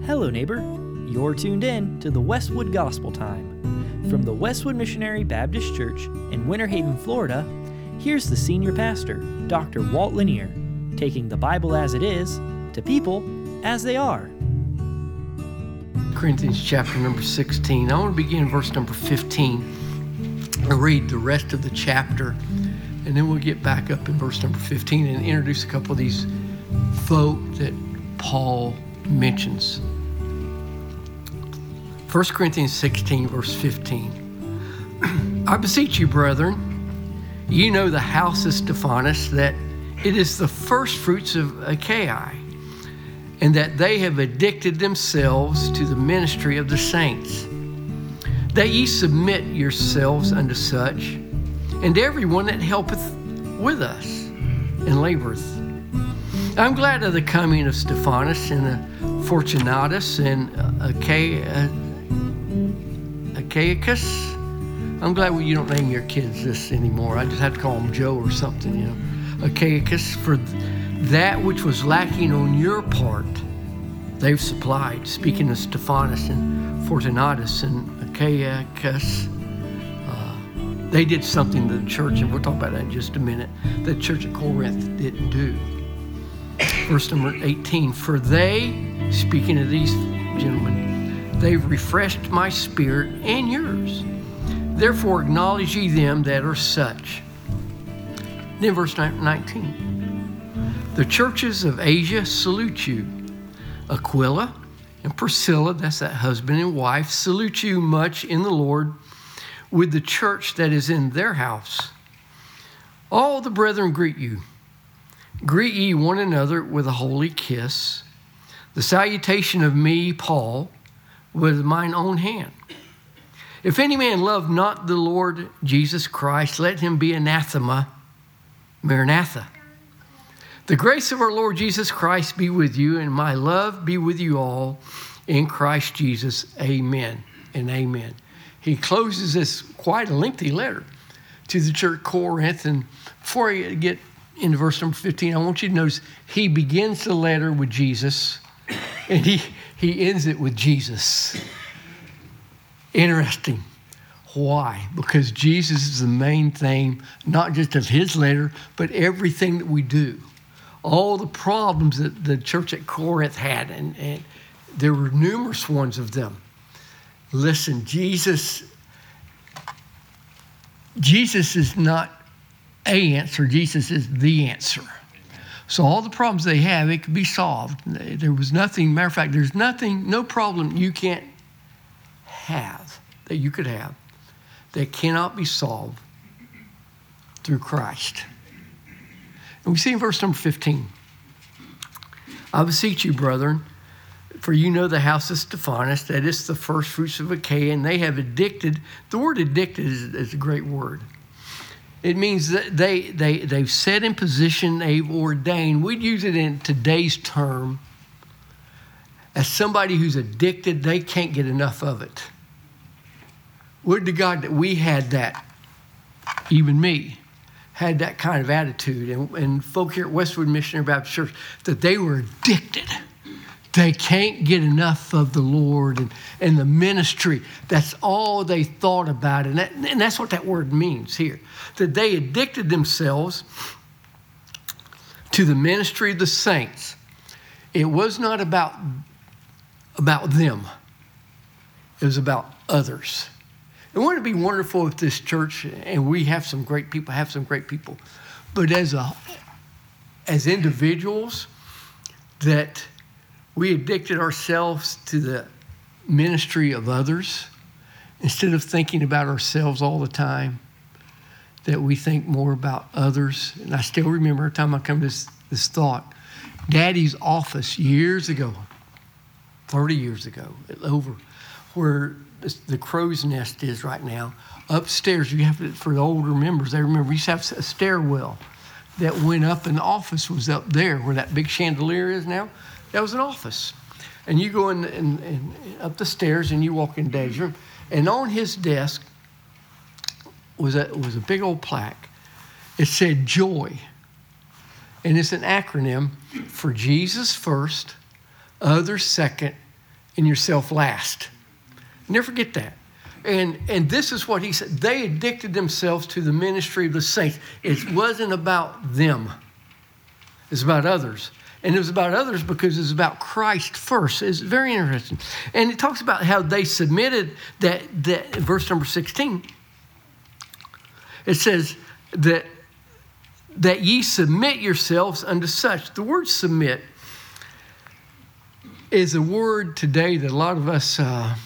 Hello, neighbor. You're tuned in to the Westwood Gospel Time. From the Westwood Missionary Baptist Church in Winter Haven, Florida, here's the senior pastor, Dr. Walt Lanier, taking the Bible as it is to people as they are. Corinthians chapter number 16. I want to begin verse number 15. I'll read the rest of the chapter, and then we'll get back up in verse number 15 and introduce a couple of these folk that Paul mentions. 1 Corinthians 16, verse 15. I beseech you, brethren, you know the house of Stephanas, that it is the first fruits of Achaia, and that they have addicted themselves to the ministry of the saints. That ye submit yourselves unto such, and everyone that helpeth with us and laboreth. I'm glad of the coming of Stephanas and Fortunatus and Achaicus. I'm glad you don't name your kids this anymore. I just have to call them Joe or something, you know. Achaicus, for that which was lacking on your part, they've supplied. Speaking of Stephanas and Fortunatus and Achaicus, they did something to the church, and we'll talk about that in just a minute, the church at Corinth didn't do. Verse number 18, for they, speaking of these gentlemen, they've refreshed my spirit and yours. Therefore acknowledge ye them that are such. Then verse 19, the churches of Asia salute you. Aquila and Priscilla, that's that husband and wife, salute you much in the Lord with the church that is in their house. All the brethren greet you. Greet ye one another with a holy kiss. The salutation of me, Paul, with mine own hand. If any man love not the Lord Jesus Christ, let him be anathema. Maranatha. The grace of our Lord Jesus Christ be with you, and my love be with you all in Christ Jesus. Amen and amen. He closes this quite a lengthy letter to the church at Corinth. And before I get into verse number 15, I want you to notice he begins the letter with Jesus, and he ends it with Jesus. Interesting. Why? Because Jesus is the main theme, not just of his letter, but everything that we do. All the problems that the church at Corinth had, and there were numerous ones of them. Listen, Jesus is not a answer. Jesus is the answer. So all the problems they have, it could be solved. There was nothing, matter of fact, there's nothing, no problem you can't have, that you could have, that cannot be solved through Christ. And we see in verse number 15, I beseech you, brethren, for you know the house of Stephanas, that is the first fruits of Achaia, and they have addicted. The word addicted is a great word. It means that they've set in position, they've ordained. We'd use it in today's term as somebody who's addicted, they can't get enough of it. Would to God that we had that, even me, had that kind of attitude. And folk here at Westwood Missionary Baptist Church, that they were addicted. They can't get enough of the Lord and the ministry. That's all they thought about. And that's what that word means here. That they addicted themselves to the ministry of the saints. It was not about them. It was about others. And wouldn't it be wonderful if this church, and we have some great people, but as individuals, that we addicted ourselves to the ministry of others instead of thinking about ourselves all the time, that we think more about others. And I still remember every time I come to this thought, Daddy's office years ago, 30 years ago, over where the crow's nest is right now, upstairs, you have to, for the older members, they remember, we used to have a stairwell that went up, and the office was up there where that big chandelier is now. That was an office. And you go in and up the stairs and you walk in Dad's room. And on his desk was a big old plaque. It said joy. And it's an acronym for Jesus first, others second, and yourself last. Never forget that. And this is what he said. They addicted themselves to the ministry of the saints. It wasn't about them. It's about others. And it was about others because it's about Christ first. It's very interesting. And it talks about how they submitted that verse number 16. It says that ye submit yourselves unto such. The word submit is a word today that a lot of us,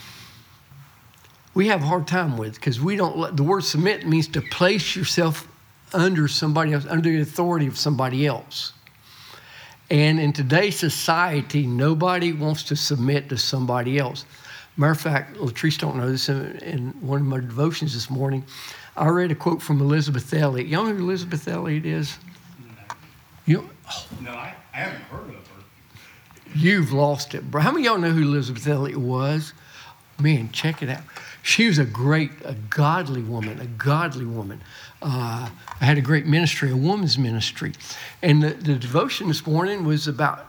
we have a hard time with, because the word submit means to place yourself under somebody else, under the authority of somebody else. And in today's society, nobody wants to submit to somebody else. Matter of fact, Latrice don't know this, in one of my devotions this morning, I read a quote from Elizabeth Elliot. Y'all know who Elizabeth Elliot is? No, I haven't heard of her. You've lost it, bro. How many of y'all know who Elizabeth Elliot was? Man, check it out. She was a godly woman. I had a great ministry, a woman's ministry. And the devotion this morning was about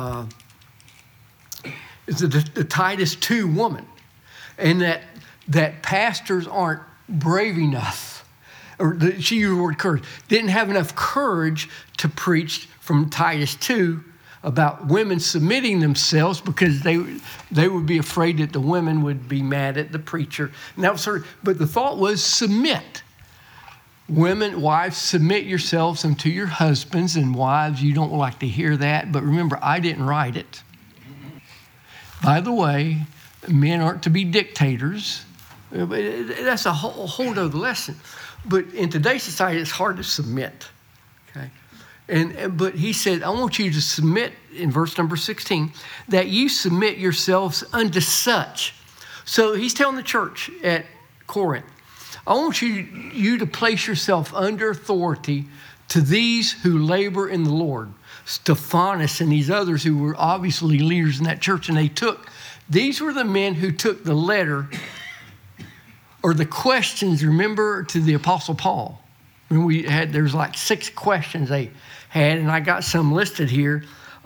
the Titus 2 woman. And that pastors aren't brave enough, she used the word courage, didn't have enough courage to preach from Titus 2 about women submitting themselves, because they would be afraid that the women would be mad at the preacher. And that was but the thought was submit. Women, wives, submit yourselves unto your husbands. And wives, you don't like to hear that, but remember, I didn't write it. By the way, men aren't to be dictators. That's a whole other lesson. But in today's society, it's hard to submit. Okay. But he said, I want you to submit, in verse number 16, that you submit yourselves unto such. So he's telling the church at Corinth, I want you to place yourself under authority to these who labor in the Lord. Stephanus and these others who were obviously leaders in that church, and these were the men who took the letter or the questions, remember, to the Apostle Paul. When there's like 6 questions they had, and I got some listed here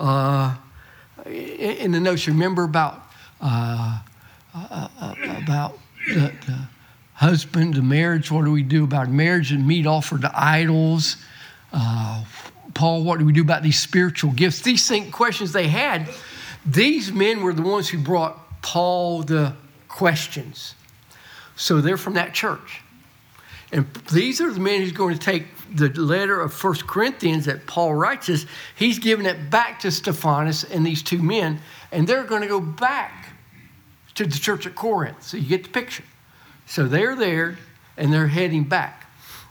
in the notes. Remember about the husband, the marriage. What do we do about marriage and meat offered to idols? Paul, what do we do about these spiritual gifts? These questions they had, these men were the ones who brought Paul the questions. So they're from that church. And these are the men who's going to take the letter of 1 Corinthians that Paul writes us. He's giving it back to Stephanus and these 2 men, and they're going to go back to the church at Corinth. So you get the picture. So they're there, and they're heading back.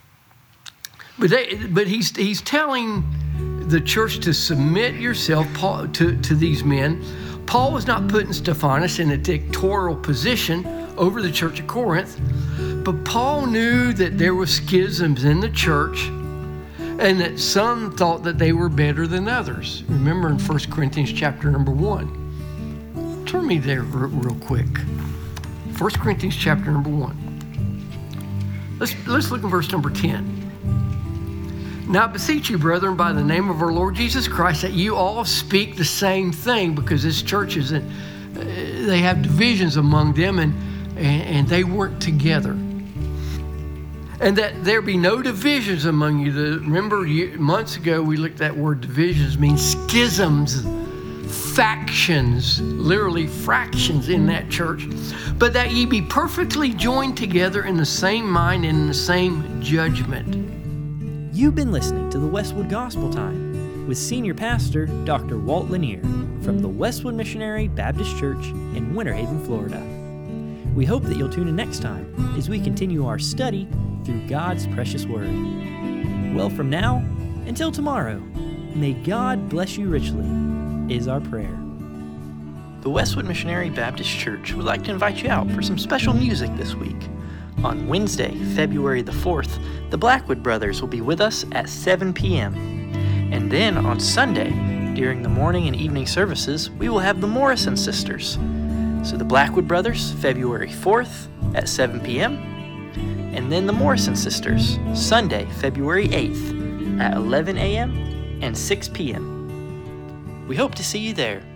But he's telling the church to submit yourself to these men. Paul was not putting Stephanus in a dictatorial position over the church at Corinth. But Paul knew that there were schisms in the church, and that some thought that they were better than others. Remember in 1 Corinthians chapter number 1. Turn me there real quick. 1 Corinthians chapter number 1. Let's look at verse number 10. Now I beseech you, brethren, by the name of our Lord Jesus Christ, that you all speak the same thing, because this church they have divisions among them, and they weren't together. And that there be no divisions among you. Remember, months ago we looked at that word divisions, means schisms, factions, literally fractions in that church. But that ye be perfectly joined together in the same mind and in the same judgment. You've been listening to the Westwood Gospel Time with Senior Pastor Dr. Walt Lanier from the Westwood Missionary Baptist Church in Winter Haven, Florida. We hope that you'll tune in next time as we continue our study through God's precious Word. Well, from now until tomorrow, may God bless you richly, is our prayer. The Westwood Missionary Baptist Church would like to invite you out for some special music this week. On Wednesday, February the 4th, the Blackwood Brothers will be with us at 7 p.m. And then on Sunday, during the morning and evening services, we will have the Morrison Sisters. So the Blackwood Brothers, February 4th at 7 p.m., and then the Morrison Sisters, Sunday, February 8th at 11 a.m. and 6 p.m. We hope to see you there.